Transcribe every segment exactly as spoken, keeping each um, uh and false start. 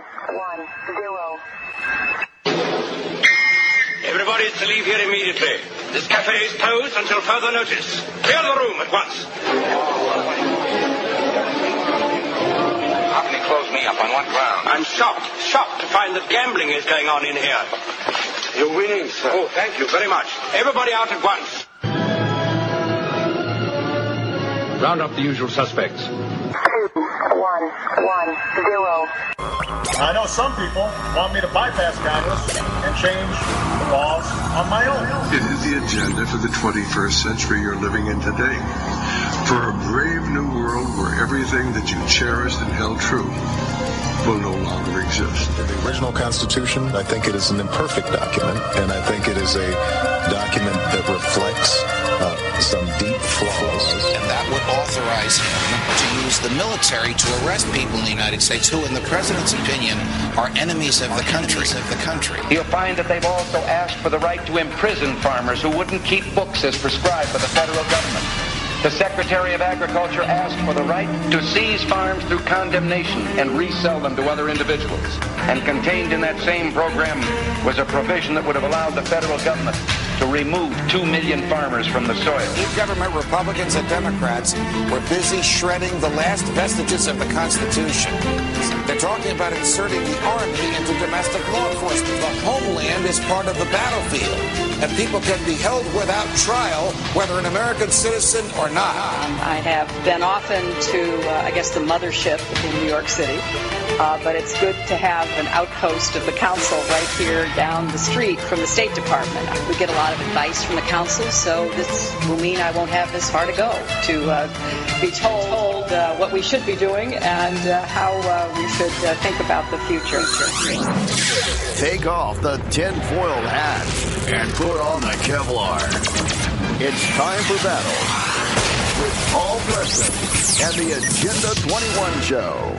one, zero. Everybody is to leave here immediately. This cafe is closed until further notice. Clear the room at once. How can he close me up? On what ground? I'm shocked, shocked to find that gambling is going on in here. You're winning, sir. Oh, thank you very much. Everybody out at once. Round up the usual suspects. Two, one, one, zero. I know some people want me to bypass Congress and change the laws on my own. It is the agenda for the twenty-first century you're living in today. For a brave new world where everything that you cherished and held true will no longer exist. The original Constitution, I think it is an imperfect document, and I think it is a document that reflects uh, some deep flaws. And that would authorize him to use the military to arrest people in the United States who, in the president's opinion, are enemies of the country. Of the country. You'll find that they've also asked for the right to imprison farmers who wouldn't keep books as prescribed by the federal government. The Secretary of Agriculture asked for the right to seize farms through condemnation and resell them to other individuals. And contained in that same program was a provision that would have allowed the federal government to remove two million farmers from the soil. Each government, Republicans and Democrats, were busy shredding the last vestiges of the Constitution. They're talking about inserting the Army into domestic law enforcement. The homeland is part of the battlefield, and people can be held without trial, whether an American citizen or not. I have been often to, uh, I guess, the mothership in New York City, uh, but it's good to have an outpost of the council right here down the street from the State Department. We get a lot of advice from the council, so this will mean I won't have this far to go to uh, be told uh, what we should be doing and uh, how uh, we should uh, think about the future. Take off the tinfoil hat and put on the Kevlar. It's time for battle with Paul Preston and the Agenda twenty-one Show.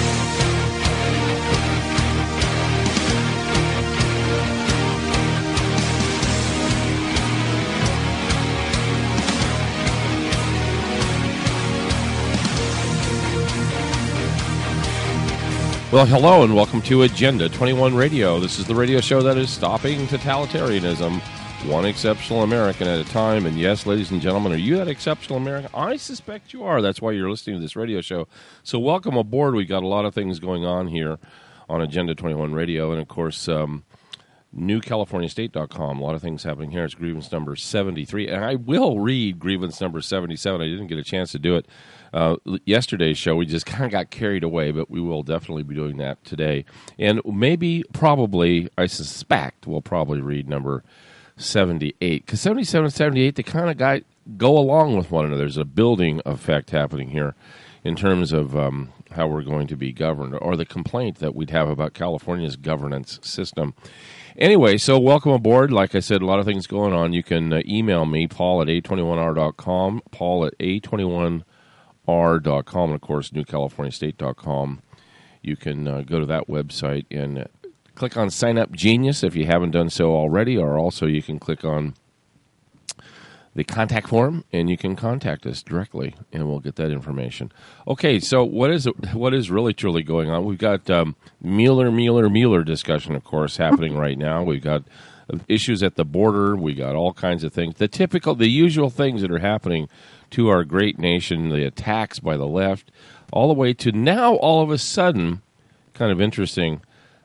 Well, hello and welcome to Agenda twenty-one Radio. This is the radio show that is stopping totalitarianism, one exceptional American at a time. And yes, ladies and gentlemen, are you that exceptional American? I suspect you are. That's why you're listening to this radio show. So welcome aboard. We've got a lot of things going on here on Agenda twenty-one Radio. And, of course, um, new california state dot com. A lot of things happening here. It's grievance number seventy-three. And I will read grievance number seventy-seven. I didn't get a chance to do it. Uh, yesterday's show, we just kind of got carried away, but we will definitely be doing that today. And maybe, probably, I suspect, we'll probably read number seventy-eight. Because seventy-seven and seventy-eight, they kind of got, go along with one another. There's a building effect happening here in terms of um, how we're going to be governed, or the complaint that we'd have about California's governance system. Anyway, so welcome aboard. Like I said, a lot of things going on. You can uh, email me, Paul at A twenty-one R dot com, Paul at A twenty-one R dot com, and of course, new california state dot com. You can uh, go to that website and uh, click on Sign Up Genius if you haven't done so already, or also you can click on the contact form and you can contact us directly, and we'll get that information. Okay, so what is what is really truly going on? We've got um, Mueller, Mueller, Mueller discussion, of course, happening right now. We've got issues at the border. We got all kinds of things, the typical, the usual things that are happening to our great nation, the attacks by the left, all the way to now, all of a sudden, kind of interesting,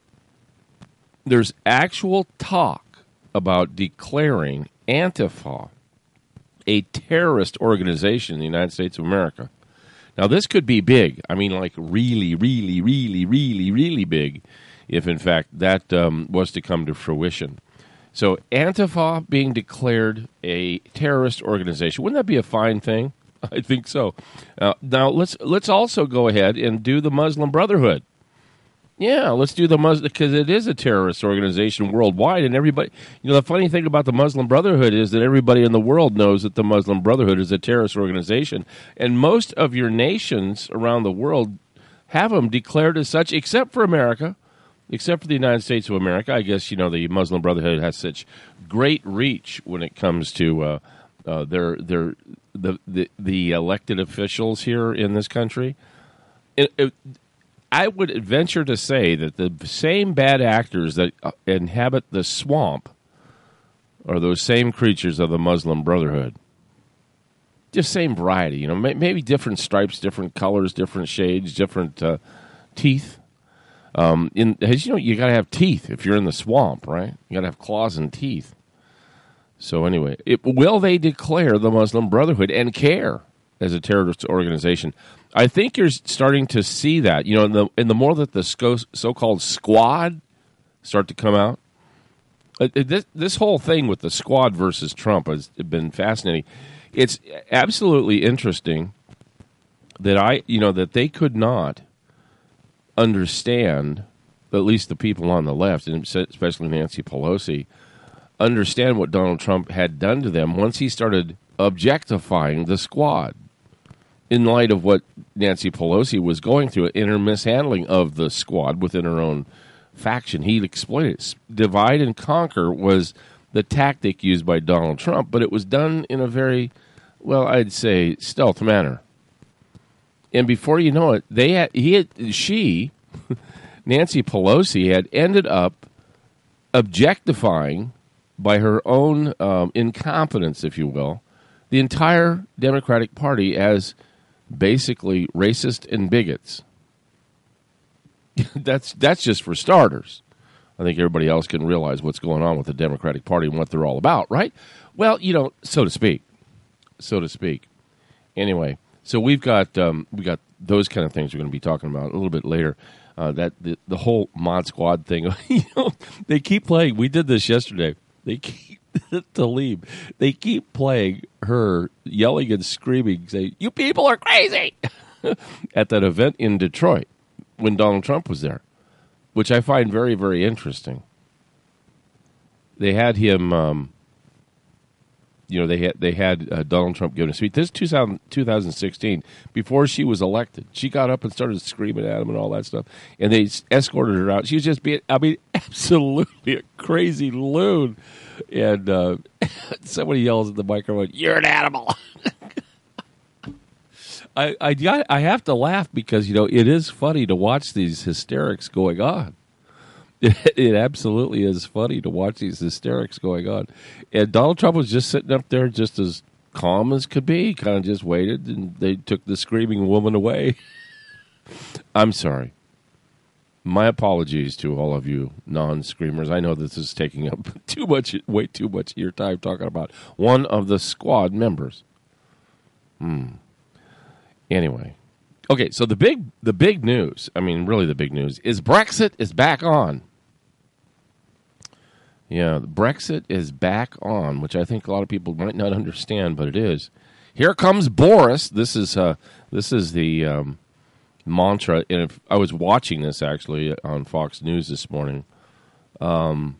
there's actual talk about declaring Antifa a terrorist organization in the United States of America. Now, this could be big. I mean, like really, really, really, really, really big, if in fact that um, was to come to fruition. So Antifa being declared a terrorist organization, wouldn't that be a fine thing? I think so. Uh, now let's let's also go ahead and do the Muslim Brotherhood. Yeah, let's do the Muslim, because it is a terrorist organization worldwide, and everybody. You know, the funny thing about the Muslim Brotherhood is that everybody in the world knows that the Muslim Brotherhood is a terrorist organization, and most of your nations around the world have them declared as such, except for America. Except for the United States of America. I guess, you know, the Muslim Brotherhood has such great reach when it comes to uh, uh, their their the, the the elected officials here in this country. It, it, I would venture to say that the same bad actors that uh, inhabit the swamp are those same creatures of the Muslim Brotherhood. Just same variety, you know, may, maybe different stripes, different colors, different shades, different uh, teeth. Um, in as you know, you got to have teeth if you're in the swamp, right? You got to have claws and teeth. So anyway, it, will they declare the Muslim Brotherhood and CARE as a terrorist organization? I think you're starting to see that. You know, in the, in the more that the sco- so-called squad start to come out, uh, this, this whole thing with the squad versus Trump has been fascinating. It's absolutely interesting that I, you know, that they could not understand, at least the people on the left, and especially Nancy Pelosi, understand what Donald Trump had done to them once he started objectifying the squad in light of what Nancy Pelosi was going through in her mishandling of the squad within her own faction. He explained it. Divide and conquer was the tactic used by Donald Trump, but it was done in a very, well, I'd say, stealth manner. And before you know it, they had, he had, she, Nancy Pelosi, had ended up objectifying, by her own um, incompetence, if you will, the entire Democratic Party as basically racist and bigots. that's that's just for starters. I think everybody else can realize what's going on with the Democratic Party and what they're all about, right? Well, you know, so to speak, so to speak. Anyway, so we've got um, we got those kind of things we're going to be talking about a little bit later. Uh, that the, the whole Mod Squad thing, you know, they keep playing. We did this yesterday. They keep Tlaib. They keep playing her yelling and screaming, saying, "You people are crazy!" at that event in Detroit when Donald Trump was there, which I find very, very interesting. They had him, um, you know, they had they had uh, Donald Trump giving a speech. This is two thousand sixteen, before she was elected. She got up and started screaming at him and all that stuff, and they escorted her out. She was just being, I mean, absolutely a crazy loon. And uh, somebody yells at the microphone, "You're an animal." I, I, got, I have to laugh because, you know, it is funny to watch these hysterics going on. It, it absolutely is funny to watch these hysterics going on. And Donald Trump was just sitting up there just as calm as could be, kind of just waited, and they took the screaming woman away. I'm sorry. My apologies to all of you non-screamers. I know this is taking up too much, way too much of your time talking about one of the squad members. Hmm. Anyway, okay. So the big, the big news. I mean, really, the big news is Brexit is back on. Yeah, Brexit is back on, which I think a lot of people might not understand, but it is. Here comes Boris. This is uh, this is the. Um, mantra, and if I was watching this actually on Fox News this morning, um,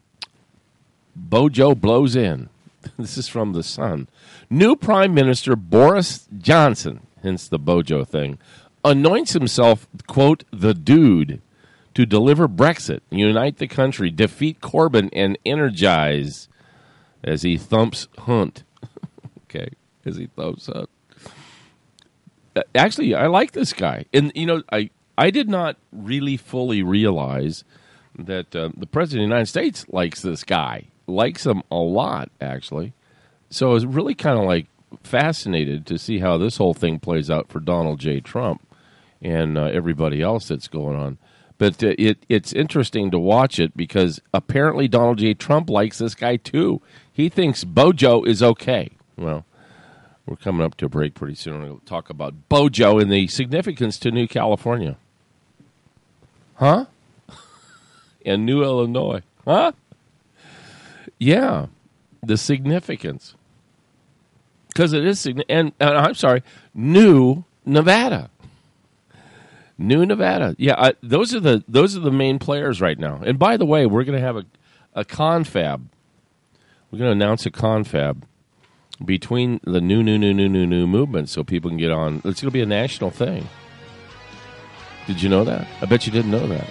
Bojo blows in. This is from The Sun. New Prime Minister Boris Johnson, hence the Bojo thing, anoints himself, quote, the dude to deliver Brexit, unite the country, defeat Corbyn, and energize as he thumps Hunt. Okay, as he thumps Hunt. Actually, I like this guy. And, you know, I, I did not really fully realize that uh, the President of the United States likes this guy. Likes him a lot, actually. So I was really kind of, like, fascinated to see how this whole thing plays out for Donald J. Trump and uh, everybody else that's going on. But uh, it it's interesting to watch it because apparently Donald J. Trump likes this guy, too. He thinks Bojo is okay. Well, we're coming up to a break pretty soon. We're going to talk about Bojo and the significance to New California. Huh? And New Illinois. Huh? Yeah. The significance. Because it is significant. And, and I'm sorry, New Nevada. New Nevada. Yeah, I, those are the those are the main players right now. And by the way, we're going to have a, a confab. We're going to announce a confab between the new, new, new, new, new, new movement so people can get on. It's going to be a national thing. Did you know that? I bet you didn't know that.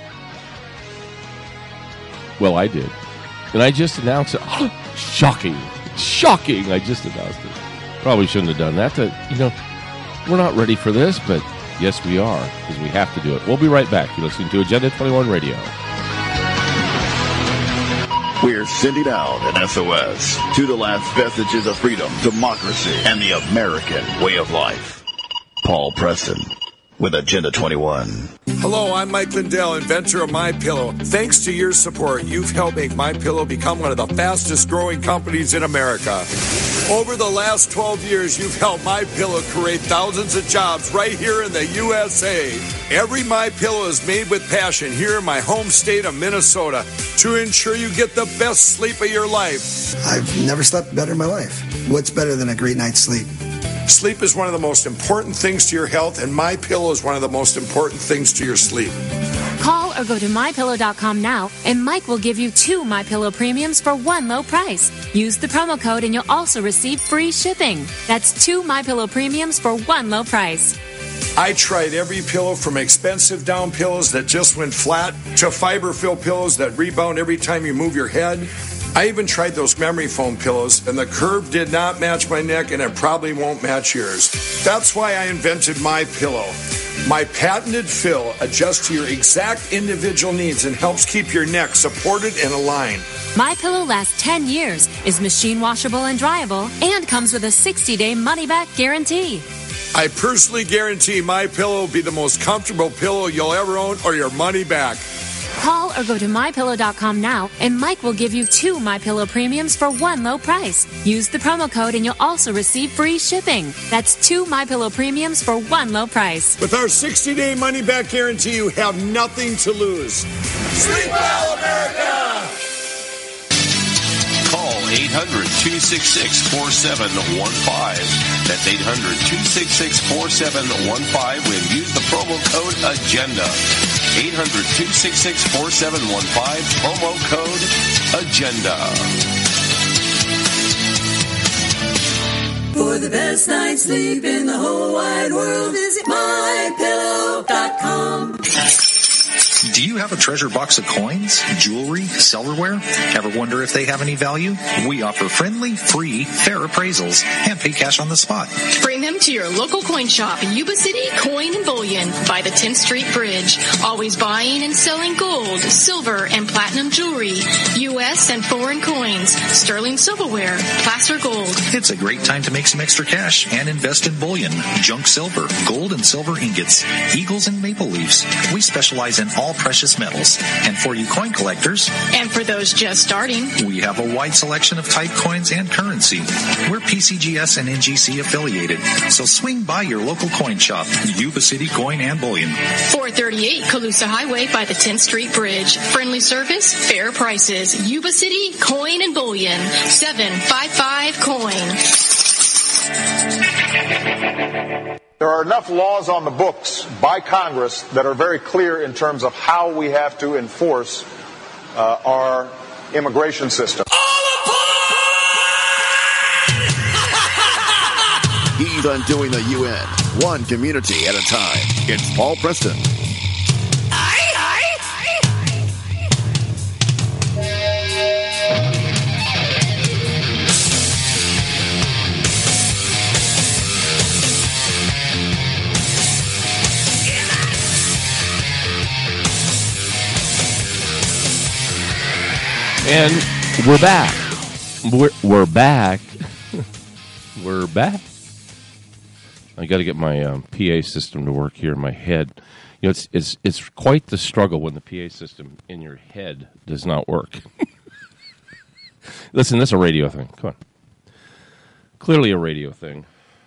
Well, I did. And I just announced it. Oh, shocking. Shocking. I just announced it. Probably shouldn't have done that. To, you know, we're not ready for this, but Yes, we are, because we have to do it. We'll be right back. You're listening to Agenda twenty-one Radio. We're sending out an S O S to the last vestiges of freedom, democracy, and the American way of life. Paul Preston with Agenda twenty-one. Hello, I'm Mike Lindell, inventor of MyPillow. Thanks to your support, you've helped make MyPillow become one of the fastest growing companies in America. Over the last twelve years, you've helped MyPillow create thousands of jobs right here in the U S A. Every MyPillow is made with passion here in my home state of Minnesota to ensure you get the best sleep of your life. I've never slept better in my life. What's better than a great night's sleep? Sleep is one of the most important things to your health, and MyPillow is one of the most important things to your sleep. Call or go to my pillow dot com now, and Mike will give you two MyPillow premiums for one low price. Use the promo code, and you'll also receive free shipping. That's two MyPillow premiums for one low price. I tried every pillow from expensive down pillows that just went flat to fiber-filled pillows that rebound every time you move your head. I even tried those memory foam pillows, and the curve did not match my neck, and it probably won't match yours. That's why I invented MyPillow. My patented fill adjusts to your exact individual needs and helps keep your neck supported and aligned. MyPillow lasts ten years, is machine washable and dryable, and comes with a sixty-day money-back guarantee. I personally guarantee MyPillow will be the most comfortable pillow you'll ever own, or your money back. Call or go to my pillow dot com now, and Mike will give you two MyPillow premiums for one low price. Use the promo code, and you'll also receive free shipping. That's two MyPillow premiums for one low price. With our sixty-day money-back guarantee, you have nothing to lose. Sleep well, America! Call eight hundred, two six six, four seven one five. That's eight hundred, two six six, four seven one five and use the promo code AGENDA. eight hundred, two six six, four seven one five, promo code AGENDA. For the best night's sleep in the whole wide world, visit my pillow dot com. Do you have a treasure box of coins, jewelry, silverware? Ever wonder if they have any value? We offer friendly, free, fair appraisals and pay cash on the spot. Bring them to your local coin shop, Yuba City Coin and Bullion by the tenth Street Bridge. Always buying and selling gold, silver, and platinum jewelry, U S and foreign coins, sterling silverware, placer gold. It's a great time to make some extra cash and invest in bullion, junk silver, gold and silver ingots, eagles and maple leaves. We specialize in all precious metals. And for you coin collectors, and for those just starting, we have a wide selection of type coins and currency. We're P C G S and N G C affiliated, so swing by your local coin shop, Yuba City Coin and Bullion. four thirty-eight Colusa Highway by the tenth Street Bridge. Friendly service, fair prices. Yuba City Coin and Bullion. seven five five coin. There are enough laws on the books by Congress that are very clear in terms of how we have to enforce uh, our immigration system. He's undoing the U N, one community at a time. It's Paul Preston. And we're back. We're, we're back. We're back. I got to get my um, P A system to work here in my head. You know, it's it's it's quite the struggle when the P A system in your head does not work. Listen, this is a radio thing. Come on. Clearly a radio thing.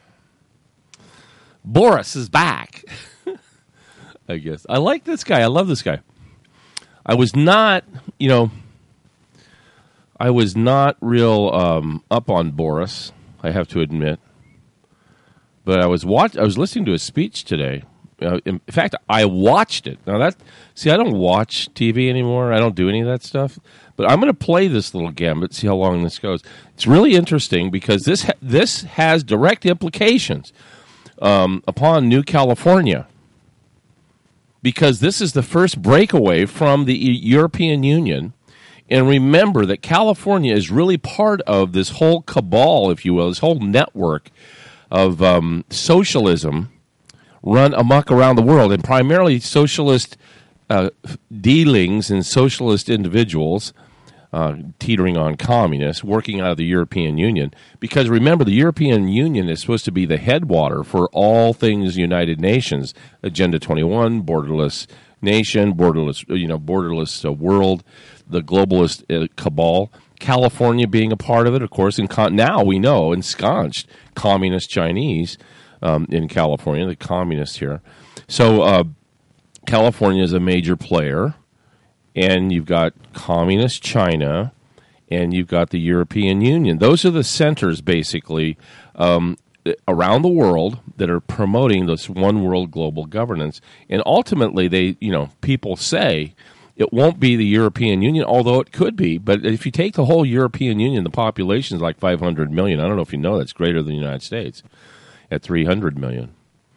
Boris is back. I guess. I like this guy. I love this guy. I was not, you know, I was not real um, up on Boris, I have to admit. But I was watch. I was listening to his speech today. Uh, in fact, I watched it. Now that see, I don't watch T V anymore. I don't do any of that stuff. But I'm going to play this little gambit, see how long this goes. It's really interesting because this ha- this has direct implications um, upon New California. Because this is the first breakaway from the European Union. And remember that California is really part of this whole cabal, if you will, this whole network of um, socialism run amok around the world, and primarily socialist uh, dealings and socialist individuals uh, teetering on communists working out of the European Union. Because remember, the European Union is supposed to be the headwater for all things United Nations, Agenda twenty-one, borderless nation, borderless, you know, borderless uh, world, the globalist uh, cabal. California being a part of it, of course, and con- now we know ensconced communist Chinese um, in California, the communists here. So uh, California is a major player, and you've got communist China, and you've got the European Union. Those are the centers, basically, um, around the world that are promoting this one world global governance. And ultimately, they, you know, people say it won't be the European Union, although it could be. But if you take the whole European Union, the population is like five hundred million. I don't know if you know that's greater than the United States at three hundred million.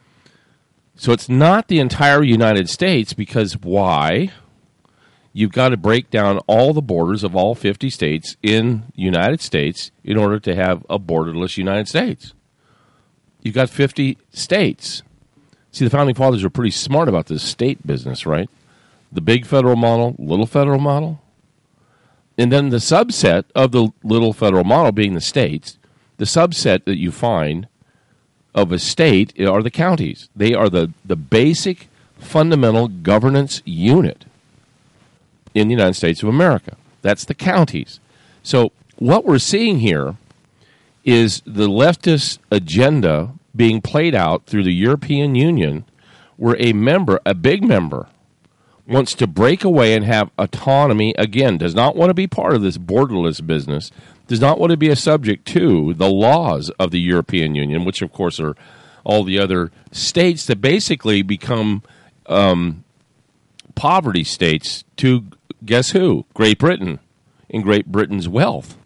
So it's not the entire United States, because why? You've got to break down all the borders of all fifty states in the United States in order to have a borderless United States. You've got fifty states. See, the Founding Fathers were pretty smart about this state business, right? The big federal model, little federal model, and then the subset of the little federal model being the states. The subset that you find of a state are the counties. They are the, the basic fundamental governance unit in the United States of America. That's the counties. So what we're seeing here is the leftist agenda being played out through the European Union, where a member, a big member, wants to break away and have autonomy, again, does not want to be part of this borderless business, does not want to be a subject to the laws of the European Union, which, of course, are all the other states that basically become um, poverty states to, guess who? Great Britain and Great Britain's wealth.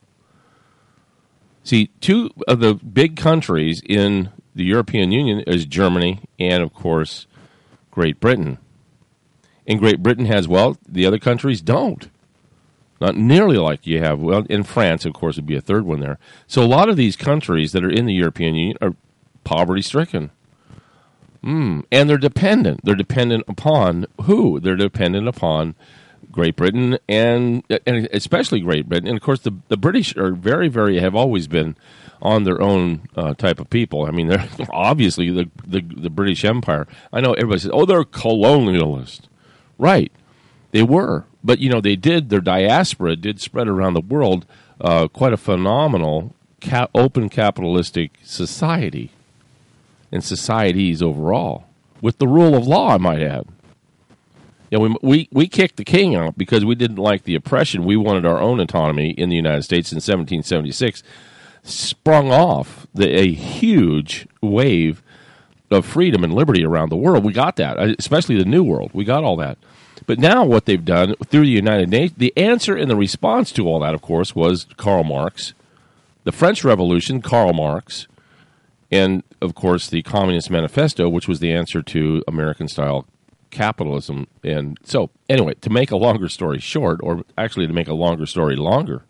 See, two of the big countries in the European Union is Germany and, of course, Great Britain. And Great Britain has wealth, the other countries don't. Not nearly like you have. Well, in France, of course, would be a third one there. So a lot of these countries that are in the European Union are poverty-stricken. Mm. And they're dependent. They're dependent upon who? They're dependent upon Great Britain and and especially Great Britain. And, of course, the, the British are very, very, have always been on their own uh, type of people. I mean, they're obviously the, the, the British Empire. I know everybody says, oh, they're colonialist. Right, they were. But, you know, they did, their diaspora did spread around the world uh, quite a phenomenal ca- open capitalistic society and societies overall, with the rule of law, I might add. You know, we, we, we kicked the king out because we didn't like the oppression. We wanted our own autonomy in the United States in seventeen seventy-six. Sprung off the, a huge wave of freedom and liberty around the world. We got that, especially the New World. We got all that. But now what they've done through the United Nations, the answer and the response to all that, of course, was Karl Marx, the French Revolution, Karl Marx, and, of course, the Communist Manifesto, which was the answer to American-style capitalism. And so, anyway, to make a longer story short, or actually to make a longer story longer,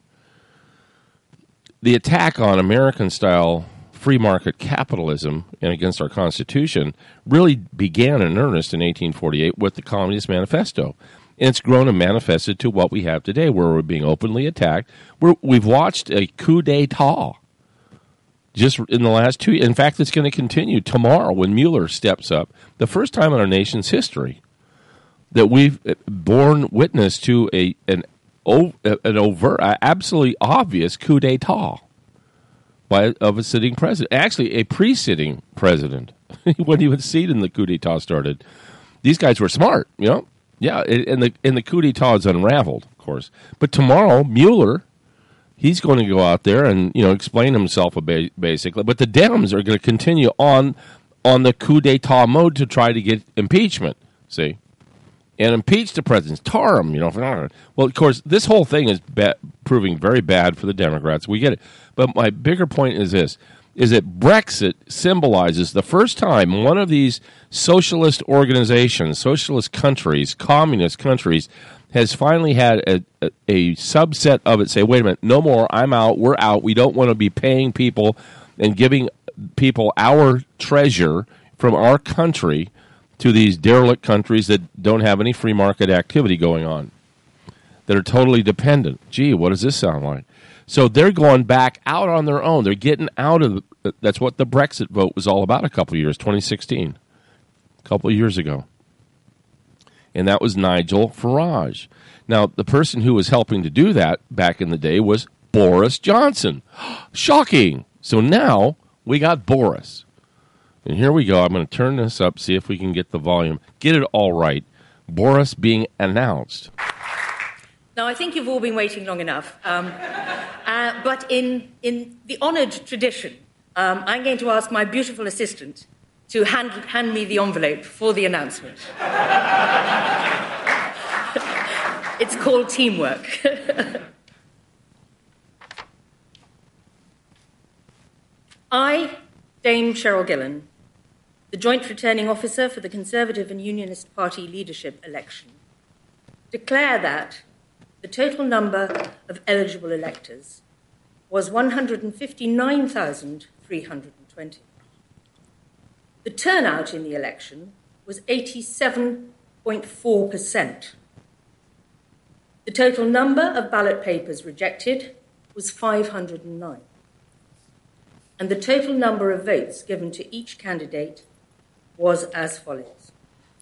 the attack on American-style free market capitalism and against our Constitution really began in earnest in eighteen forty-eight with the Communist Manifesto. And it's grown and manifested to what we have today, where we're being openly attacked. We're, we've watched a coup d'etat just in the last two years. In fact, it's going to continue tomorrow when Mueller steps up. The first time in our nation's history that we've borne witness to a an, an overt, absolutely obvious coup d'etat by of a sitting president, actually a pre-sitting president. When he was seated and the coup d'etat started, these guys were smart, you know. Yeah, and the and the coup d'etat is unraveled, of course. But tomorrow, Mueller, he's going to go out there and, you know, explain himself a ba- basically. But the Dems are going to continue on on the coup d'etat mode to try to get impeachment. See, and impeach the president, tar him, you know. Well, of course, this whole thing is ba- proving very bad for the Democrats. We get it. But my bigger point is this, is that Brexit symbolizes the first time one of these socialist organizations, socialist countries, communist countries, has finally had a, a, a subset of it say, wait a minute, no more, I'm out, we're out, we don't want to be paying people and giving people our treasure from our country to these derelict countries that don't have any free market activity going on, that are totally dependent. Gee, what does this sound like? So they're going back out on their own. They're getting out of the, that's what the Brexit vote was all about a couple of years, twenty sixteen, a couple of years ago. And that was Nigel Farage. Now, the person who was helping to do that back in the day was Boris Johnson. Shocking. So now we got Boris. And here we go. I'm going to turn this up, see if we can get the volume. Get it all right. Boris being announced. Now, I think you've all been waiting long enough. Um, uh, but in, in the honoured tradition, um, I'm going to ask my beautiful assistant to hand, hand me the envelope for the announcement. It's called teamwork. I, Dame Cheryl Gillen, the Joint Returning Officer for the Conservative and Unionist Party leadership election, declare that the total number of eligible electors was one hundred fifty-nine thousand three hundred twenty. The turnout in the election was eighty-seven point four percent. The total number of ballot papers rejected was five hundred nine. And the total number of votes given to each candidate was as follows.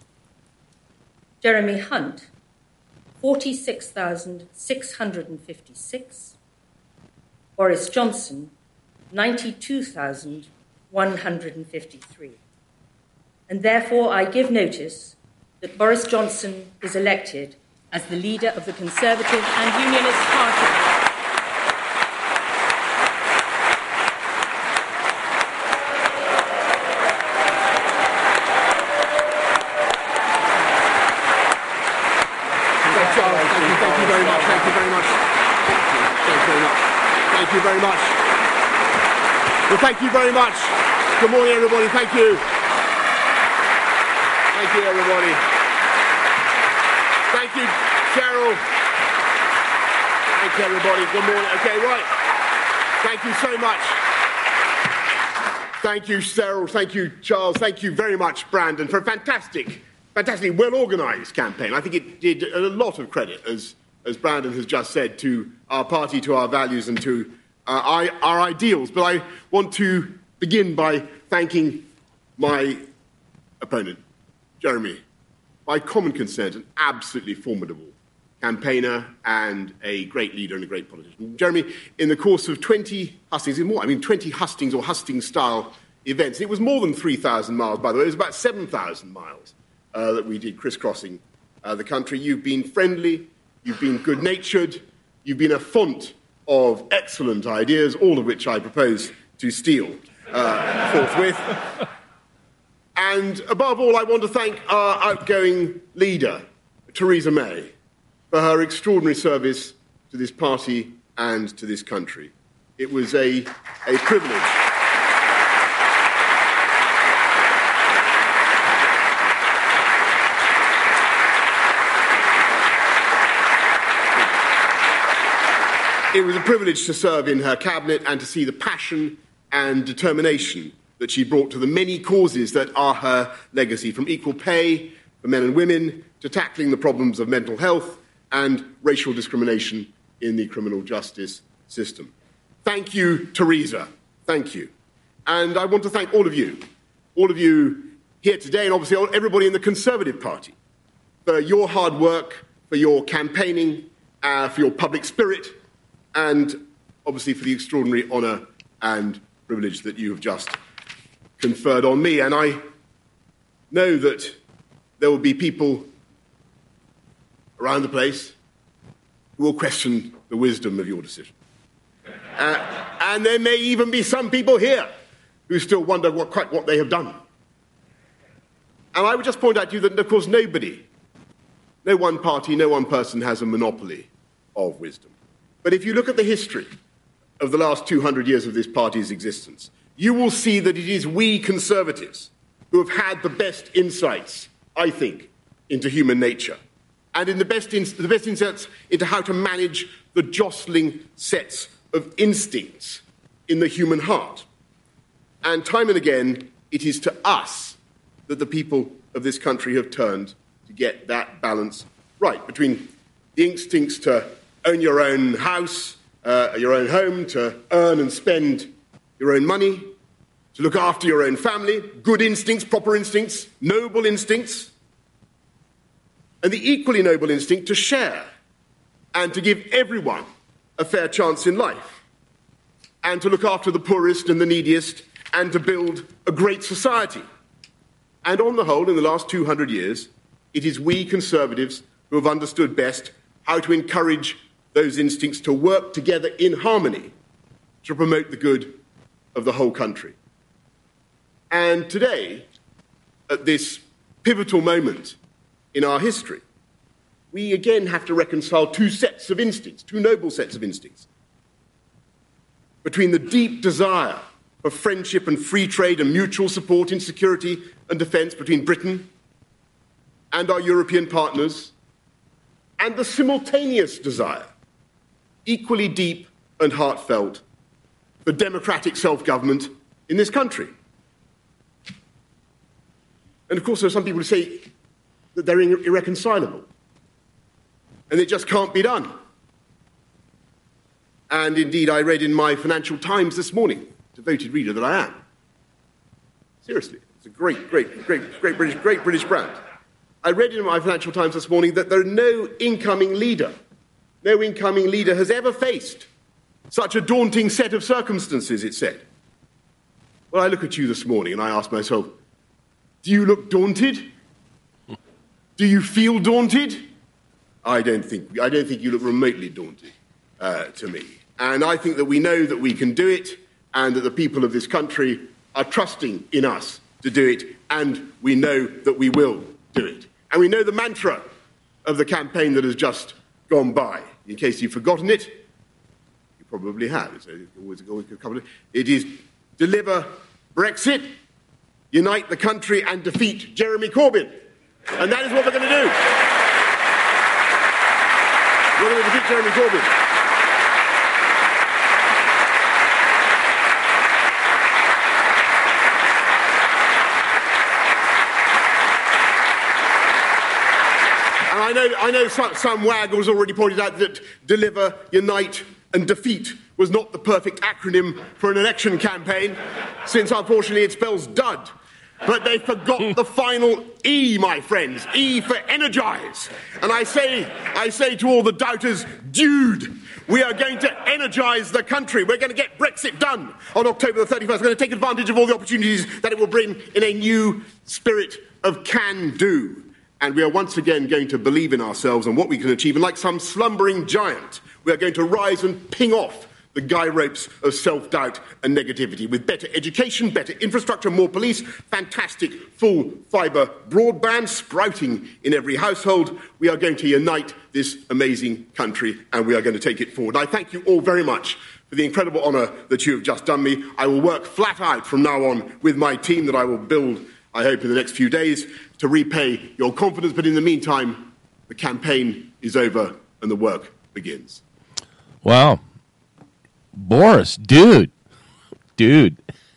Jeremy Hunt, forty-six thousand six hundred fifty-six. Boris Johnson, ninety-two thousand one hundred fifty-three. And therefore I give notice that Boris Johnson is elected as the leader of the Conservative and Unionist Party. Thank you very much. Well, thank you very much. Good morning, everybody. Thank you. Thank you, everybody. Thank you, Cheryl. Thank you, everybody. Good morning. Okay, right. Thank you so much. Thank you, Cheryl. Thank you, Charles. Thank you very much, Brandon, for a fantastic, fantastically well-organised campaign. I think it did a lot of credit, as as Brandon has just said, to our party, to our values, and to uh, our, our ideals. But I want to begin by thanking my opponent, Jeremy, by common consent, an absolutely formidable campaigner and a great leader and a great politician. Jeremy, in the course of twenty hustings, more, I mean twenty hustings or husting-style events, it was more than three thousand miles, by the way, it was about seven thousand miles uh, that we did crisscrossing uh, the country. You've been friendly, you've been good-natured, you've been a font of excellent ideas, all of which I propose to steal uh, forthwith. And above all, I want to thank our outgoing leader, Theresa May, for her extraordinary service to this party and to this country. It was a, a privilege. It was a privilege to serve in her cabinet and to see the passion and determination that she brought to the many causes that are her legacy, from equal pay for men and women to tackling the problems of mental health and racial discrimination in the criminal justice system. Thank you, Theresa. Thank you. And I want to thank all of you, all of you here today, and obviously everybody in the Conservative Party, for your hard work, for your campaigning, uh, for your public spirit, and obviously for the extraordinary honour and privilege that you have just conferred on me. And I know that there will be people around the place who will question the wisdom of your decision. Uh, and there may even be some people here who still wonder what, quite what they have done. And I would just point out to you that, of course, nobody, no one party, no one person has a monopoly of wisdom. But if you look at the history of the last two hundred years of this party's existence, you will see that it is we Conservatives who have had the best insights, I think, into human nature, and in the best, in, the best insights into how to manage the jostling sets of instincts in the human heart. And time and again, it is to us that the people of this country have turned to get that balance right between the instincts to own your own house, uh, your own home, to earn and spend your own money, to look after your own family, good instincts, proper instincts, noble instincts, and the equally noble instinct to share and to give everyone a fair chance in life, and to look after the poorest and the neediest, and to build a great society. And on the whole, in the last two hundred years, it is we Conservatives who have understood best how to encourage those instincts to work together in harmony to promote the good of the whole country. And today, at this pivotal moment in our history, we again have to reconcile two sets of instincts, two noble sets of instincts, between the deep desire for friendship and free trade and mutual support in security and defence between Britain and our European partners, and the simultaneous desire, equally deep and heartfelt, for democratic self-government in this country. And of course, there are some people who say that they're irre- irreconcilable, and it just can't be done. And indeed, I read in my Financial Times this morning, devoted reader that I am. Seriously, it's a great, great, great, great British, great British brand. I read in my Financial Times this morning that there are no incoming leader, no incoming leader has ever faced such a daunting set of circumstances, it said. Well, I look at you this morning and I ask myself, do you look daunted? Do you feel daunted? I don't think, I don't think you look remotely daunted uh, to me. And I think that we know that we can do it, and that the people of this country are trusting in us to do it, and we know that we will do it. And we know the mantra of the campaign that has just gone by. In case you've forgotten it, you probably have. It's always, always a couple of, it is deliver Brexit, unite the country, and defeat Jeremy Corbyn. And that is what we're going to do. We're going to defeat Jeremy Corbyn. I know, I know some, some wag has already pointed out that deliver, unite and defeat was not the perfect acronym for an election campaign, since unfortunately it spells dud. But they forgot the final E, my friends. E for energize. And I say, I say to all the doubters, dude, we are going to energize the country. We're going to get Brexit done on October the thirty-first. We're going to take advantage of all the opportunities that it will bring in a new spirit of can-do. And we are once again going to believe in ourselves and what we can achieve. And like some slumbering giant, we are going to rise and ping off the guy ropes of self-doubt and negativity with better education, better infrastructure, more police, fantastic full fibre broadband sprouting in every household. We are going to unite this amazing country, and we are going to take it forward. I thank you all very much for the incredible honour that you have just done me. I will work flat out from now on with my team that I will build, I hope, in the next few days to repay your confidence. But in the meantime, the campaign is over and the work begins. Wow. Boris, dude. Dude.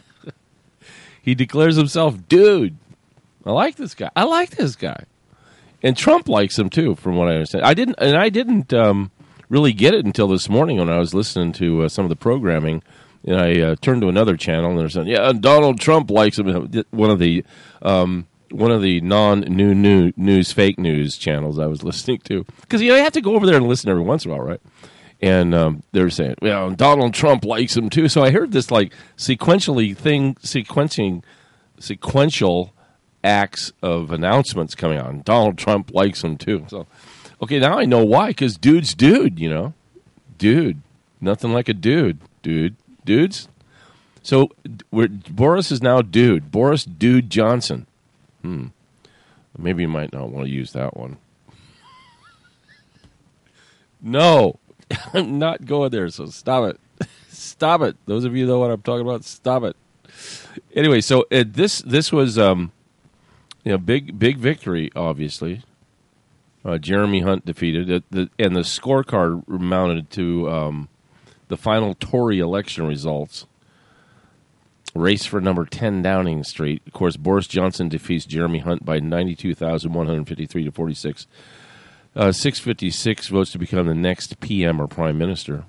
He declares himself dude. I like this guy. I like this guy. And Trump likes him, too, from what I understand. I didn't, and I didn't um, really get it until this morning when I was listening to uh, some of the programming. And I uh, turned to another channel, and they're saying, yeah, Donald Trump likes him. One of the um, one of the non-new new news, fake news channels I was listening to. Because, you know, you have to go over there and listen every once in a while, right? And um, they were saying, well, Donald Trump likes him, too. So I heard this, like, sequentially thing, sequencing, sequential acts of announcements coming on. Donald Trump likes him, too. So, okay, now I know why, because dude's dude, you know. Dude. Nothing like a dude. Dude. Dudes? So we're, Boris is now dude. Boris Dude Johnson. Hmm. Maybe you might not want to use that one. No. I'm not going there, so stop it. Stop it. Those of you that know what I'm talking about, stop it. Anyway, so uh, this this was um, you know, big big victory, obviously. Uh, Jeremy Hunt defeated it, the, and the scorecard mounted to um, the final Tory election results. Race for number ten Downing Street. Of course, Boris Johnson defeats Jeremy Hunt by ninety-two thousand one hundred fifty-three to forty-six. Uh, six fifty-six votes to become the next P M or Prime Minister.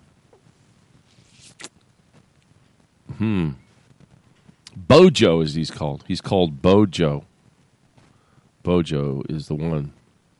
Hmm. Bojo, as he's called. He's called Bojo. Bojo is the one.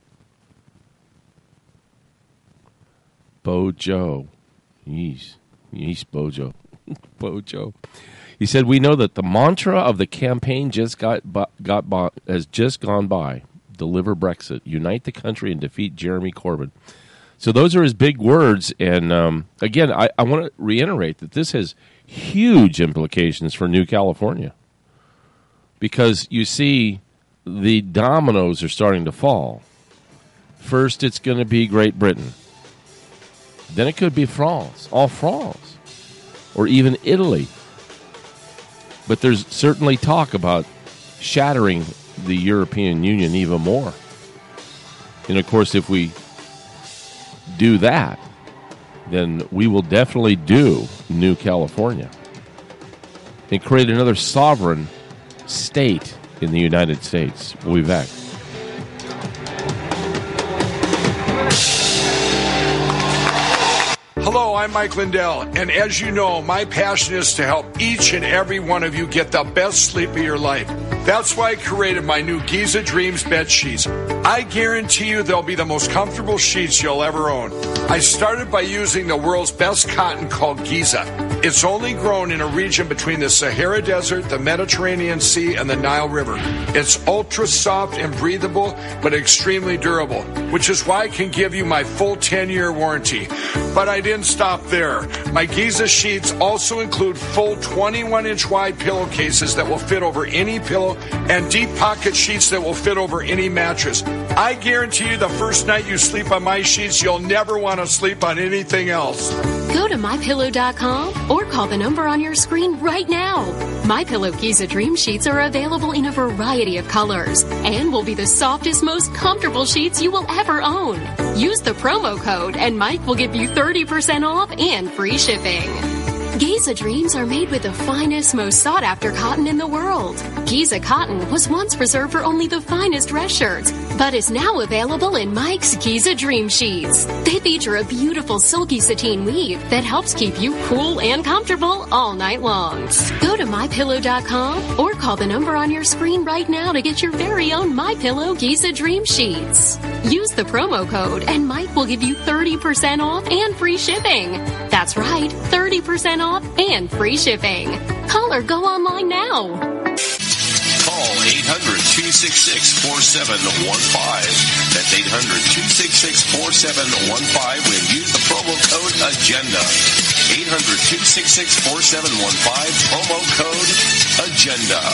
Bojo. Yeesh. Yeesh, Bojo. Bojo. He said, we know that the mantra of the campaign just got got by, has just gone by. Deliver Brexit, unite the country, and defeat Jeremy Corbyn. So those are his big words. And um, again, I, I want to reiterate that this has huge implications for New California. Because you see, the dominoes are starting to fall. First, it's going to be Great Britain. Then it could be France, all France, or even Italy. But there's certainly talk about shattering the European Union even more. And of course, if we do that, then we will definitely do New California and create another sovereign state in the United States. We'll be back. Hello, I'm Mike Lindell, and as you know, my passion is to help each and every one of you get the best sleep of your life. That's why I created my new Giza Dreams bed sheets. I guarantee you they'll be the most comfortable sheets you'll ever own. I started by using the world's best cotton called Giza. It's only grown in a region between the Sahara Desert, the Mediterranean Sea, and the Nile River. It's ultra soft and breathable, but extremely durable, which is why I can give you my full ten-year warranty. But I didn't stop there. My Giza sheets also include full twenty-one inch wide pillowcases that will fit over any pillow and deep pocket sheets that will fit over any mattress. I guarantee you the first night you sleep on my sheets, you'll never want to sleep on anything else. Go to my pillow dot com or call the number on your screen right now. MyPillow Giza Dream Sheets are available in a variety of colors and will be the softest, most comfortable sheets you will ever own. Use the promo code and Mike will give you thirty percent off and free shipping. Giza Dreams are made with the finest, most sought-after cotton in the world. Giza cotton was once reserved for only the finest dress shirts, but is now available in Mike's Giza Dream Sheets. They feature a beautiful silky sateen weave that helps keep you cool and comfortable all night long. Go to my pillow dot com or call the number on your screen right now to get your very own MyPillow Giza Dream Sheets. Use the promo code and Mike will give you thirty percent off and free shipping. That's right, thirty percent off and free shipping. Call or go online now. Call eight hundred, two six six, four seven one five. That's eight hundred, two six six, four seven one five when use the promo code AGENDA. eight hundred, two six six, four seven one five, promo code AGENDA.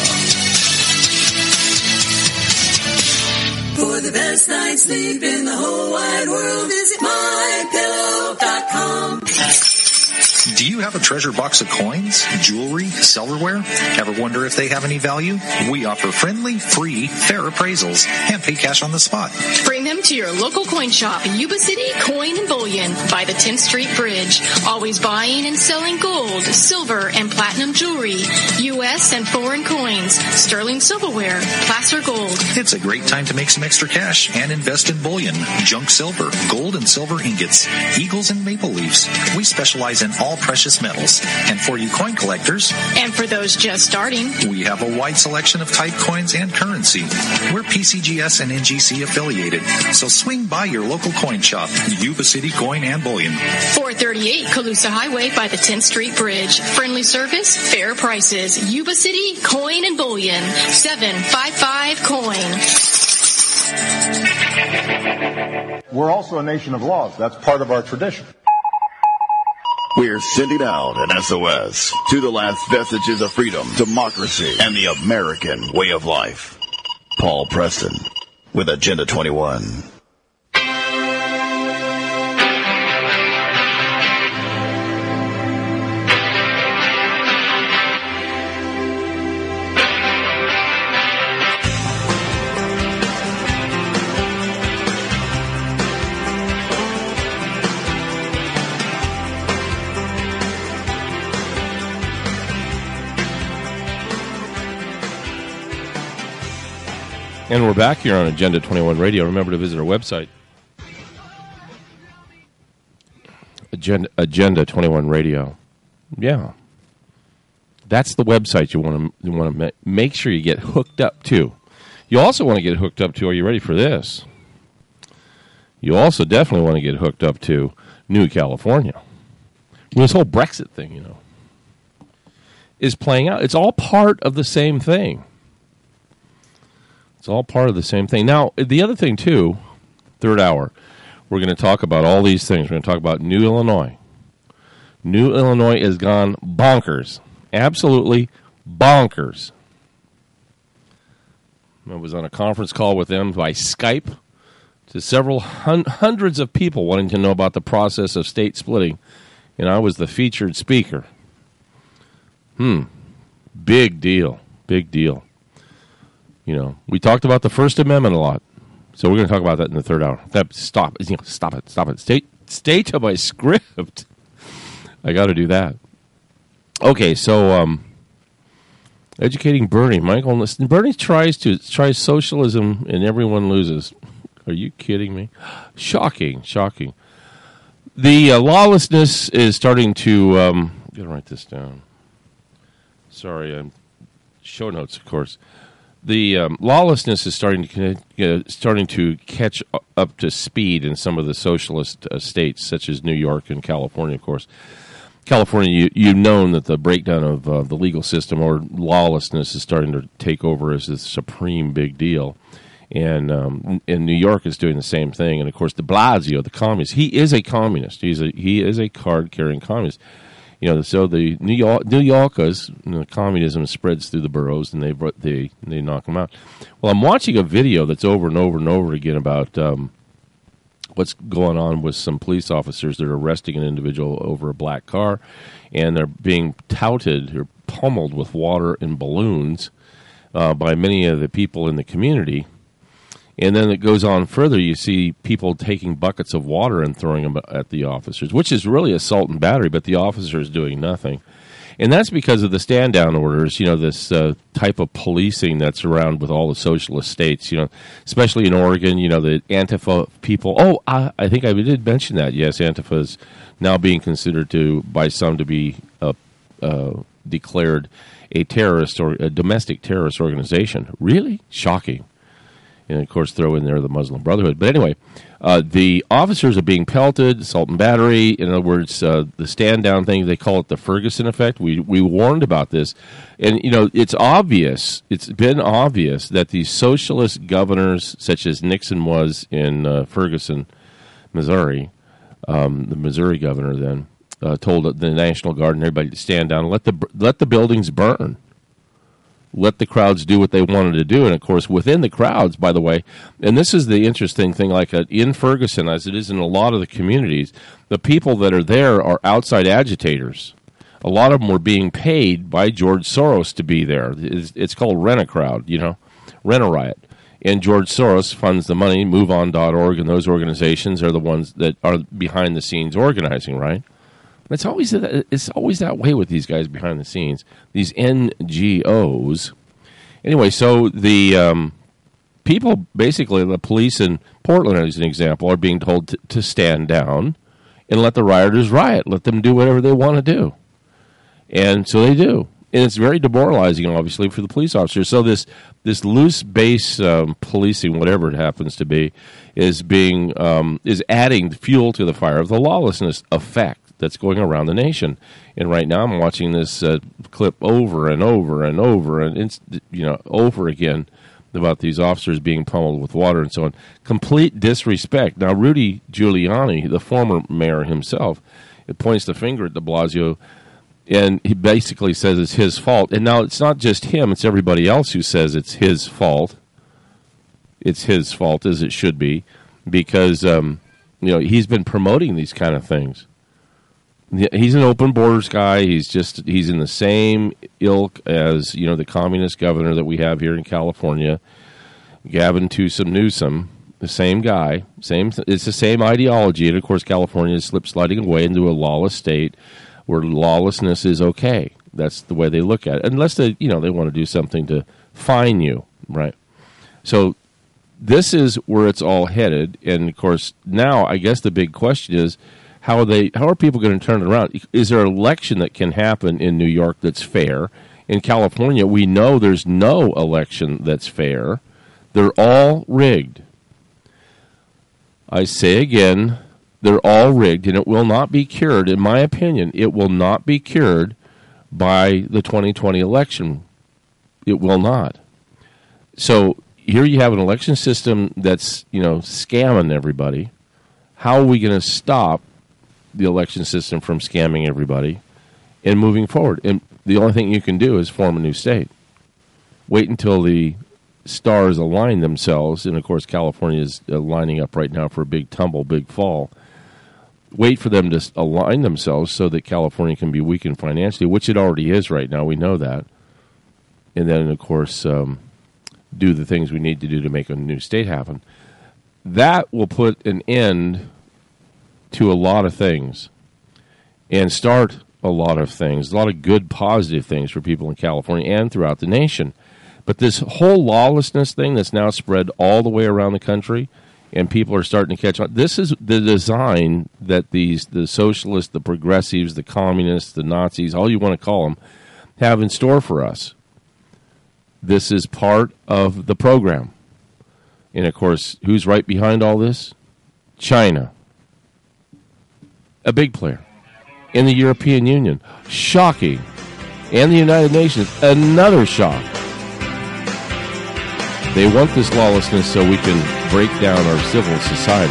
For the best night's sleep in the whole wide world, visit my pillow dot com. Do you have a treasure box of coins, jewelry, silverware? Ever wonder if they have any value? We offer friendly, free, fair appraisals and pay cash on the spot. Bring them to your local coin shop in Yuba City Coin and Bullion by the tenth Street Bridge. Always buying and selling gold, silver, and platinum jewelry, U S and foreign coins, sterling silverware, placer gold. It's a great time to make some extra cash and invest in bullion, junk silver, gold and silver ingots, eagles and maple leaves. We specialize in all precious metals. And for you coin collectors, and for those just starting, we have a wide selection of type coins and currency. We're P C G S and N G C affiliated, so swing by your local coin shop, Yuba City Coin and Bullion. four thirty-eight Calusa Highway by the tenth Street Bridge. Friendly service, fair prices. Yuba City Coin and Bullion. seven five five coin. We're also a nation of laws. That's part of our tradition. We're sending out an S O S to the last vestiges of freedom, democracy, and the American way of life. Paul Preston with Agenda twenty-one. And we're back here on Agenda twenty-one Radio. Remember to visit our website, Agenda, Agenda twenty-one Radio. Yeah. That's the website you want to you want to ma- make sure you get hooked up to. You also want to get hooked up to, are you ready for this? You also definitely want to get hooked up to New California. This whole Brexit thing, you know, is playing out. It's all part of the same thing. It's all part of the same thing. Now, the other thing, too, third hour, we're going to talk about all these things. We're going to talk about New Illinois. New Illinois has gone bonkers. Absolutely bonkers. I was on a conference call with them by Skype to several hun- hundreds of people wanting to know about the process of state splitting, and I was the featured speaker. Hmm. Big deal. Big deal. You know, we talked about the First Amendment a lot, so we're going to talk about that in the third hour. That, stop it. You know, stop it. Stop it. Stay, stay to my script. I got to do that. Okay, so um, educating Bernie. Michael, listen, Bernie tries to tries socialism and everyone loses. Are you kidding me? Shocking, shocking. The uh, lawlessness is starting to... Um, I'm going to write this down. Sorry, I'm show notes, of course. The um, lawlessness is starting to uh, starting to catch up to speed in some of the socialist uh, states, such as New York and California, of course. California, you, you've known that the breakdown of uh, the legal system or lawlessness is starting to take over as a supreme big deal. And um, and New York is doing the same thing. And, of course, de Blasio, the communist, he is a communist. He's a, he is a card-carrying communist. You know, so the New York, New Yorkers, you know, communism spreads through the boroughs, and they they they knock them out. Well, I'm watching a video that's over and over and over again about um, what's going on with some police officers that are arresting an individual over a black car, and they're being touted or pummeled with water and balloons uh, by many of the people in the community. And then it goes on further. You see people taking buckets of water and throwing them at the officers, which is really assault and battery, but the officer is doing nothing. And that's because of the stand-down orders, you know, this uh, type of policing that's around with all the socialist states, you know, especially in Oregon, you know, the Antifa people. Oh, I, I think I did mention that. Yes, Antifa is now being considered to, by some, to be uh, uh, declared a terrorist or a domestic terrorist organization. Really? Shocking. And, of course, throw in there the Muslim Brotherhood. But anyway, uh, the officers are being pelted, assault and battery. In other words, uh, the stand-down thing, they call it the Ferguson effect. We we warned about this. And, you know, it's obvious, it's been obvious that these socialist governors, such as Nixon was in uh, Ferguson, Missouri, um, the Missouri governor then, uh, told the National Guard and everybody to stand down and let the, let the buildings burn. Let the crowds do what they wanted to do. And, of course, within the crowds, by the way, and this is the interesting thing, like uh, in Ferguson, as it is in a lot of the communities, the people that are there are outside agitators. A lot of them were being paid by George Soros to be there. It's, it's called Rent-A-Crowd, you know, Rent-A-Riot. And George Soros funds the money, move on dot org, and those organizations are the ones that are behind the scenes organizing, right? It's always it's always that way with these guys behind the scenes, these N G Os. Anyway, so the um, people, basically the police in Portland, as an example, are being told to, to stand down and let the rioters riot. Let them do whatever they want to do. And so they do. And it's very demoralizing, obviously, for the police officers. So this this loose base um, policing, whatever it happens to be, is being um, is adding fuel to the fire of the lawlessness effect that's going around the nation. And right now I'm watching this uh, clip over and over and over and it's, you know over again about these officers being pummeled with water and so on. Complete disrespect. Now Rudy Giuliani, the former mayor himself, it points the finger at de Blasio, and he basically says it's his fault. And now it's not just him, it's everybody else who says it's his fault. It's his fault, as it should be, because um, you know he's been promoting these kind of things. He's an open borders guy. He's just he's in the same ilk as, you know, the communist governor that we have here in California, Gavin Newsom Newsom, the same guy, same it's the same ideology. And of course, California is slip sliding away into a lawless state where lawlessness is okay. That's the way they look at it, unless they you know they want to do something to fine you, right? So this is where it's all headed. And, of course, now I guess the big question is, how are they? How are people going to turn it around? Is there an election that can happen in New York that's fair? In California, we know there's no election that's fair. They're all rigged. I say again, they're all rigged, and it will not be cured. In my opinion, it will not be cured by the twenty twenty election. It will not. So here you have an election system that's, you know, scamming everybody. How are we going to stop the election system from scamming everybody and moving forward? And the only thing you can do is form a new state. Wait until the stars align themselves, and of course California is uh, lining up right now for a big tumble, big fall. Wait for them to align themselves so that California can be weakened financially, which it already is right now. We know that. And then, of course, um, do the things we need to do to make a new state happen. That will put an end to a lot of things and start a lot of things, a lot of good, positive things for people in California and throughout the nation. But this whole lawlessness thing that's now spread all the way around the country, and people are starting to catch on, this is the design that these the socialists, the progressives, the communists, the Nazis, all you want to call them, have in store for us. This is part of the program. And, of course, who's right behind all this? China. A big player. In the European Union. Shocking. And the United Nations. Another shock. They want this lawlessness so we can break down our civil society.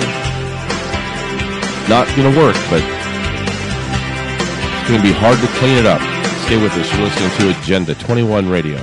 Not going to work, but it's going to be hard to clean it up. Stay with us. You're listening to Agenda twenty-one Radio.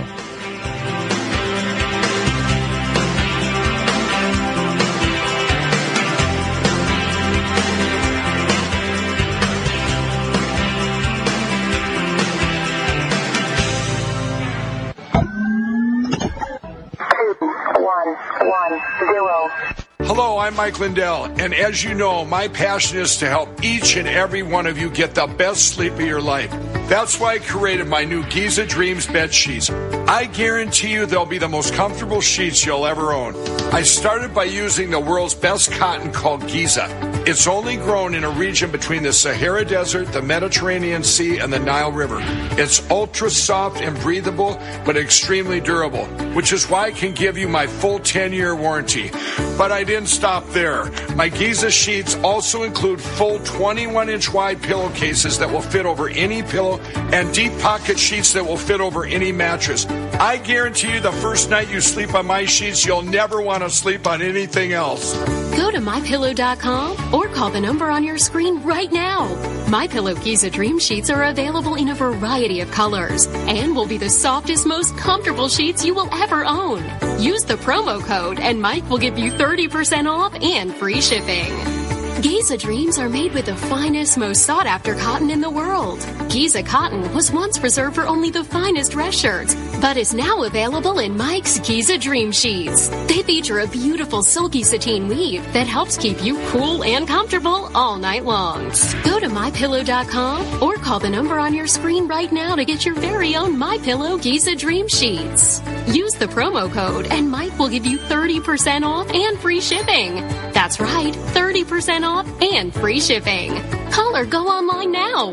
Hello, I'm Mike Lindell, and as you know, my passion is to help each and every one of you get the best sleep of your life. That's why I created my new Giza Dreams bed sheets. I guarantee you they'll be the most comfortable sheets you'll ever own. I started by using the world's best cotton called Giza. It's only grown in a region between the Sahara Desert, the Mediterranean Sea, and the Nile River. It's ultra soft and breathable, but extremely durable, which is why I can give you my full ten-year warranty. But I didn't stop there. My Giza sheets also include full twenty-one inch wide pillowcases that will fit over any pillow and deep pocket sheets that will fit over any mattress. I guarantee you the first night you sleep on my sheets, you'll never want to sleep on anything else. Go to my pillow dot com or call the number on your screen right now. MyPillow Giza Dream Sheets are available in a variety of colors and will be the softest, most comfortable sheets you will ever own. Use the promo code and Mike will give you thirty percent off and free shipping. Giza Dreams are made with the finest, most sought-after cotton in the world. Giza cotton was once reserved for only the finest dress shirts, but is now available in Mike's Giza Dream Sheets. They feature a beautiful silky sateen weave that helps keep you cool and comfortable all night long. Go to my pillow dot com or call the number on your screen right now to get your very own MyPillow Giza Dream Sheets. Use the promo code and Mike will give you thirty percent off and free shipping. That's right, thirty percent off and free shipping. Call or go online now.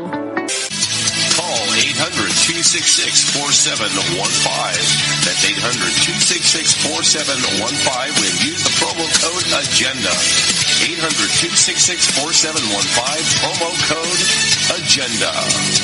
Call eight hundred, two six six, four seven one five. That's eight hundred, two six six, four seven one five when use the promo code AGENDA. eight hundred, two six six, four seven one five, promo code AGENDA.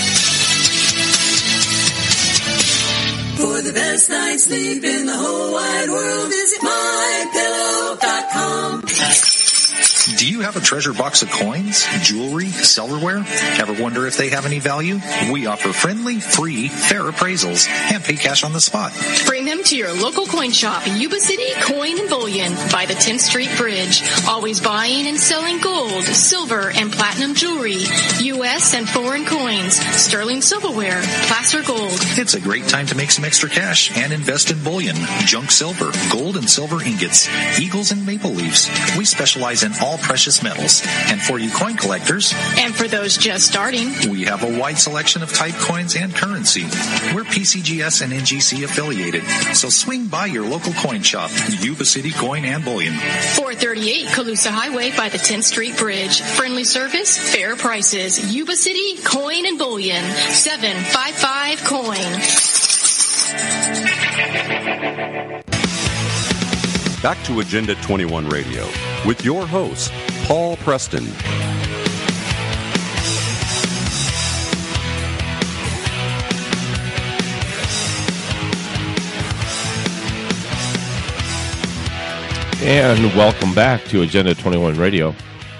For the best night's sleep in the whole wide world, visit my pillow dot com. Do you have a treasure box of coins, jewelry, silverware? Ever wonder if they have any value? We offer friendly, free, fair appraisals and pay cash on the spot. Bring them to your local coin shop in Yuba City Coin and Bullion by the tenth Street Bridge. Always buying and selling gold, silver, and platinum jewelry, U S and foreign coins, sterling silverware, placer gold. It's a great time to make some extra cash and invest in bullion, junk silver, gold and silver ingots, eagles and maple leaves. We specialize in all precious metals. And for you coin collectors, and for those just starting, we have a wide selection of type coins and currency. We're P C G S and N G C affiliated, so swing by your local coin shop, Yuba City Coin and Bullion. four thirty-eight Colusa Highway by the tenth Street Bridge. Friendly service, fair prices. Yuba City Coin and Bullion. seven five five coin. Back to Agenda twenty-one Radio with your host, Paul Preston. And welcome back to Agenda twenty-one Radio.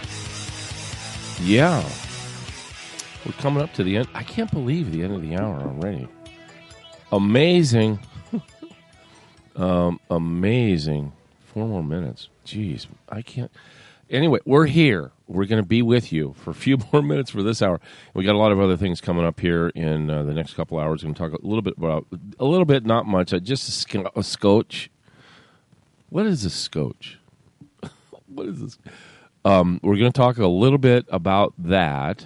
Yeah. We're coming up to the end. I can't believe the end of the hour already. Amazing. um, amazing. Four more minutes. Jeez, I can't. Anyway, we're here. We're going to be with you for a few more minutes for this hour. We got a lot of other things coming up here in uh, the next couple hours. We're going to talk a little bit about, a little bit, not much, uh, just a, sc- a scotch. What is a scotch? What is this? Um, we're going to talk a little bit about that.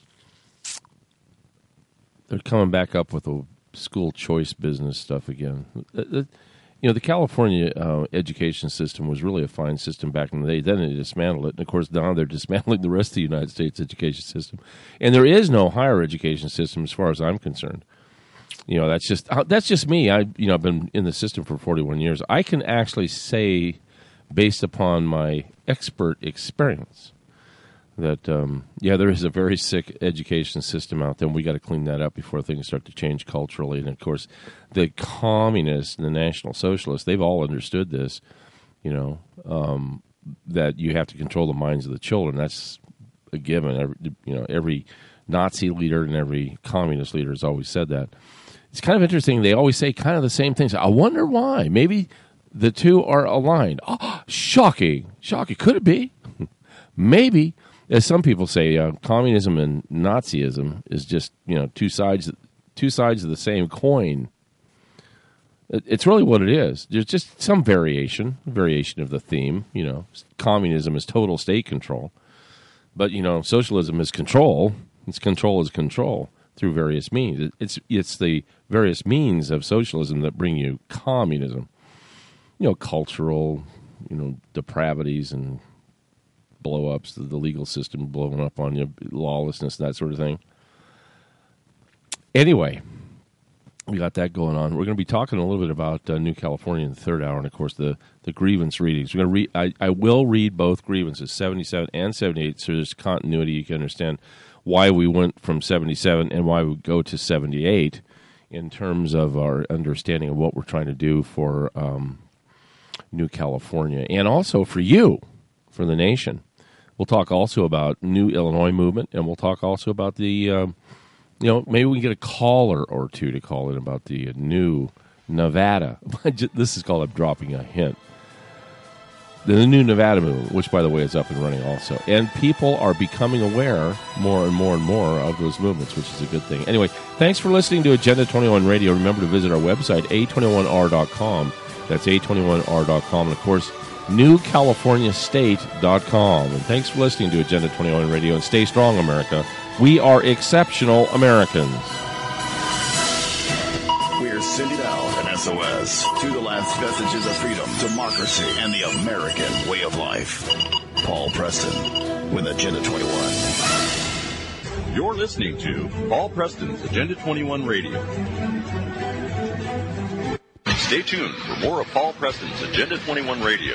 They're coming back up with the school choice business stuff again. You know, the California uh, education system was really a fine system back in the day. Then they dismantled it. And, of course, now they're dismantling the rest of the United States education system. And there is no higher education system as far as I'm concerned. You know, that's just that's just me. I you know I've been in the system for forty-one years. I can actually say, based upon my expert experience, that um, yeah, there is a very sick education system out there. And we got to clean that up before things start to change culturally. And of course, the communists and the National Socialists, they've all understood this. You know um, that you have to control the minds of the children. That's a given. Every, you know, every Nazi leader and every communist leader has always said that. It's kind of interesting. They always say kind of the same things. I wonder why. Maybe the two are aligned. Oh, shocking. Shocking. Could it be? Maybe. As some people say, uh, communism and Nazism is just, you know, two sides two sides of the same coin. It's really what it is. There's just some variation, variation of the theme. You know, communism is total state control. But, you know, socialism is control. It's control is control. Through various means. It's it's the various means of socialism that bring you communism. You know, cultural, you know, depravities and blow-ups, the legal system blowing up on you, lawlessness, that sort of thing. Anyway, we got that going on. We're going to be talking a little bit about uh, New California in the third hour, and, of course, the, the grievance readings. We're going to read. I, I will read both grievances, seventy-seven and seventy-eight, so there's continuity. You can understand why we went from seventy-seven and why we go to seventy-eight in terms of our understanding of what we're trying to do for um, New California and also for you, for the nation. We'll talk also about New Illinois movement, and we'll talk also about the, um, you know, maybe we can get a caller or two to call in about the new Nevada. This is called I'm dropping a hint. The new Nevada movement, which, by the way, is up and running also. And people are becoming aware more and more and more of those movements, which is a good thing. Anyway, thanks for listening to Agenda twenty-one Radio. Remember to visit our website, A twenty-one R dot com. That's A twenty-one R dot com. And, of course, New California State dot com. And thanks for listening to Agenda twenty-one Radio. And stay strong, America. We are exceptional Americans. We're sending out an S O S to the last vestiges of freedom, democracy, and the American way of life. Paul Preston with Agenda twenty-one. You're listening to Paul Preston's Agenda twenty-one Radio. Stay tuned for more of Paul Preston's Agenda twenty-one Radio.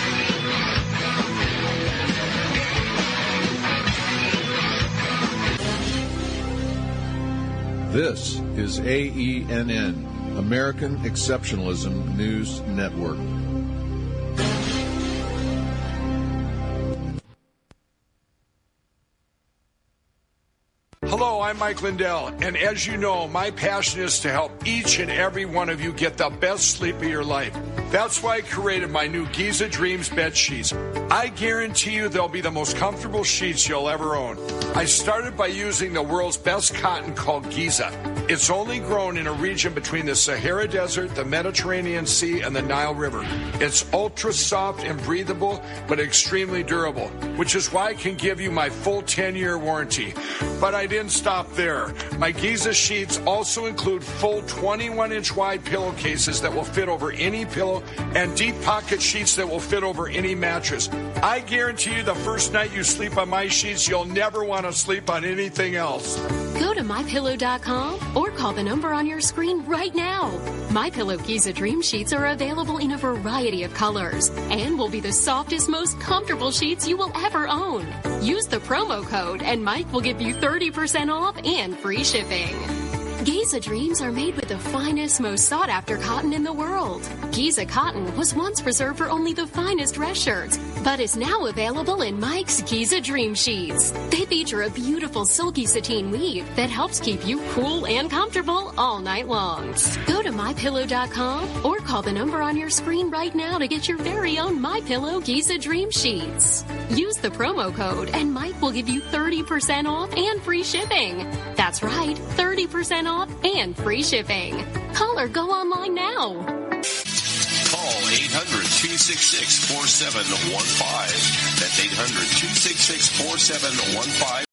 This is A E N N, American Exceptionalism News Network. Hello, I'm Mike Lindell, and as you know, my passion is to help each and every one of you get the best sleep of your life. That's why I created my new Giza Dreams bed sheets. I guarantee you they'll be the most comfortable sheets you'll ever own. I started by using the world's best cotton called Giza. It's only grown in a region between the Sahara Desert, the Mediterranean Sea, and the Nile River. It's ultra soft and breathable, but extremely durable, which is why I can give you my full ten-year warranty. But I didn't stop there. My Giza sheets also include full twenty-one inch wide pillowcases that will fit over any pillow and deep pocket sheets that will fit over any mattress. I guarantee you the first night you sleep on my sheets, you'll never want to sleep on anything else. Go to my pillow dot com or call the number on your screen right now. MyPillow Giza Dream Sheets are available in a variety of colors and will be the softest, most comfortable sheets you will ever own. Use the promo code and Mike will give you thirty percent off and free shipping. Giza Dreams are made with the finest, most sought-after cotton in the world. Giza cotton was once reserved for only the finest dress shirts, but is now available in Mike's Giza Dream Sheets. They feature a beautiful silky sateen weave that helps keep you cool and comfortable all night long. Go to my pillow dot com or call the number on your screen right now to get your very own MyPillow Giza Dream Sheets. Use the promo code and Mike will give you thirty percent off and free shipping. That's right, thirty percent off and free shipping. Call or go online now. Call eight hundred, two six six, four seven one five. That's eight hundred, two six six, four seven one five